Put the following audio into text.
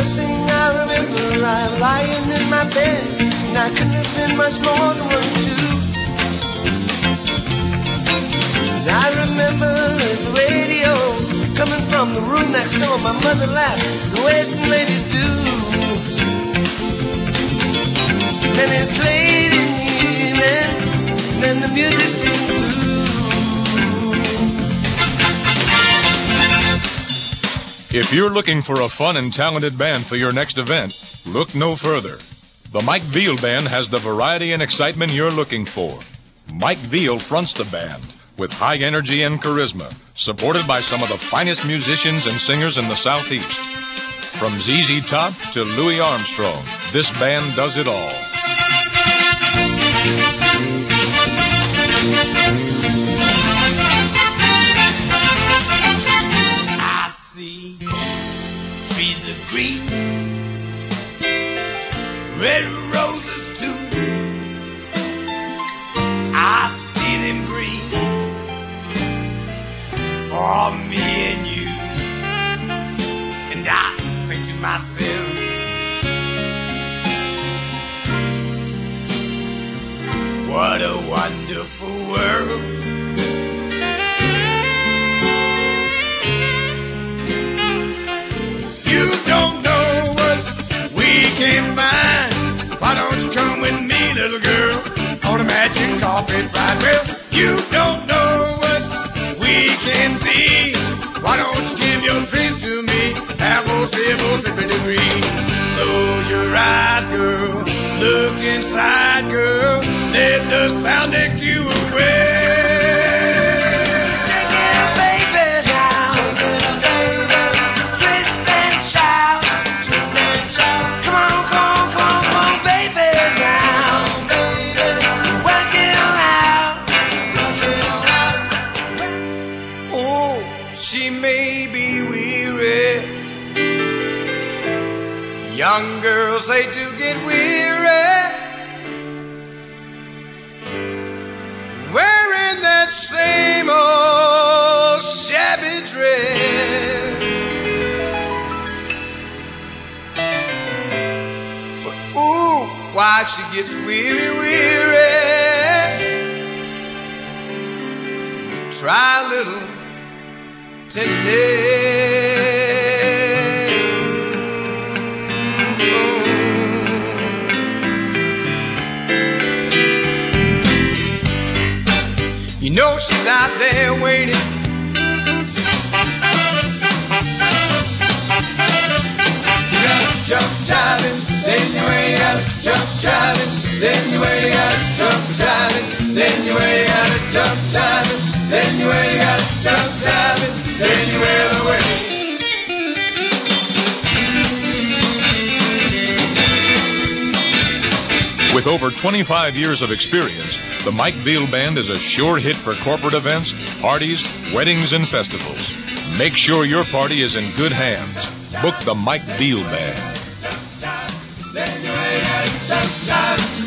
first thing I remember, I'm lying in my bed, and I couldn't have been much more than 1 or 2. And I remember this radio coming from the room next door. My mother laughed the way some ladies do. And it's late in the evening, and then the music sings through. If you're looking for a fun and talented band for your next event, look no further. The Mike Veal Band has the variety and excitement you're looking for. Mike Veal fronts the band with high energy and charisma, supported by some of the finest musicians and singers in the Southeast. From ZZ Top to Louis Armstrong, this band does it all. I see trees of green, red roses too. I see them green for me and you. And I think to myself, what a wonderful world. You don't know what we can find. Why don't you come with me, little girl, on a magic carpet ride? Well, you don't know what we can see. Why don't you give your dreams to me? Apple, sipple, sippy degree. Close your eyes, girl. Look inside, girl. Let the sound take you away. Shake it, baby, now. Shake it, baby. Twist and shout. Twist and shout. Come on, come on, come on, come on, baby, now. Baby, work it all out. Work it all out. Oh, she may be weary. Young girls hate to get weary, wearing that same old shabby dress. But ooh, why she gets weary, weary. Try a little tenderness. You know she's out there waiting. You gotta jump jiving, then you ain't gotta jump jiving, then you ain't gotta jump jiving, then you ain't gotta jump jiving, then you ain't gotta jump jiving, then you wear the way. With over 25 years of experience, the Mike Veal Band is a sure hit for corporate events, parties, weddings, and festivals. Make sure your party is in good hands. Book the Mike Veal Band.